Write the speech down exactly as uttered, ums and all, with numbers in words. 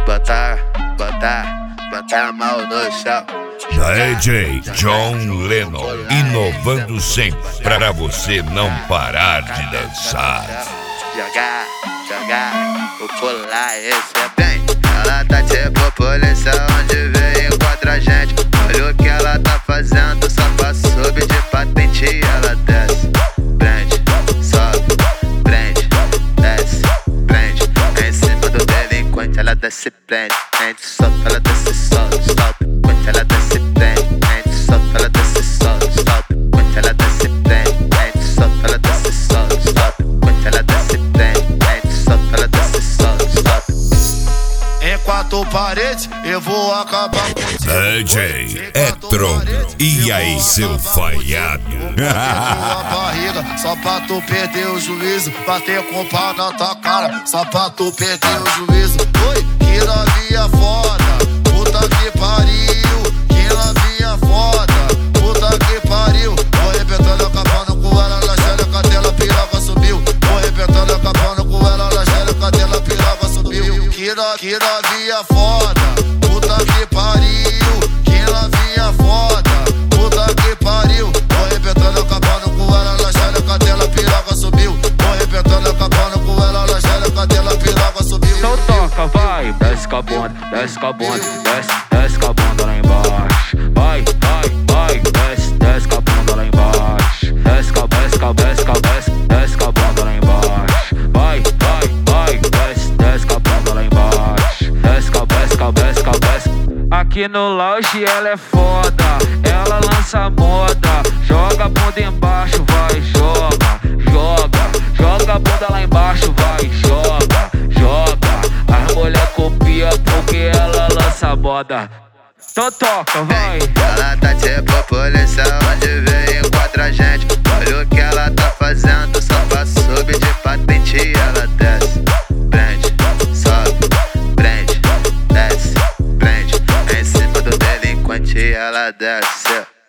botar, botar, botar a mão no chão. D J John Lennon, inovando sempre pra você não parar de dançar. Jogar, jogar, vou pular, esse é bem. Ela tá tipo polícia onde vem e encontra a gente. Olha o que ela tá fazendo, só pra subir de patente. Ela desce, prende, sobe, prende, desce, prende. Em cima do delinquente ela desce, prende, prende, solta, ela desce, solta, solta. Quando ela desce, prende, prende, solta, ela desce, solta, solta. Quando ela desce, prende, prende, solta, ela desce, solta, solta. Quando ela desce, prende, prende, solta, ela desce, solta, solta. Em quatro paredes eu vou acabar com D J é tronco, e aí seu falhado? a barriga, só pra tu perder o juízo. Bater com o pau na tua cara, só pra tu perder o juízo. Oi, que novinha foda, puta que pariu. Que novinha foda, puta que pariu. Vou arrebentando a capana com ela na xereca dela, piroga subiu. Vou arrebentando a capana com ela na xereca dela, piroga subiu. Que, no, que novinha foda, puta que pariu. Que novinha foda, puta que pariu. Vou arrebentando a capana com ela na xereca dela, piroga subiu. Vou arrebentando a capana com ela na xereca dela, piroga subiu. Então toca, vai, desce com a bunda, desce com a bunda, desce, desce com a bunda lá embaixo. Vai, vai, vai, desce, desce com a bunda lá embaixo. Desce com a, desce com a, desce com a, desce, desce com a bunda lá embaixo. Vai, vai, vai, desce, desce com a bunda lá embaixo. Desce com a, desce com a, desce com a, desce. Aqui no lounge ela é foda, ela lança moda. Joga a bunda embaixo, vai, joga, joga. Joga a bunda lá embaixo, vai, joga, joga. As mulher copia porque ela lança moda. Então toca, vai. Ela tá tipo polícia onde vem e encontra a gente. Olha o que ela tá fazendo, só pra subir de patente. Ela desce, prende, sobe, prende, desce, prende. Em cima do delinquente ela desce.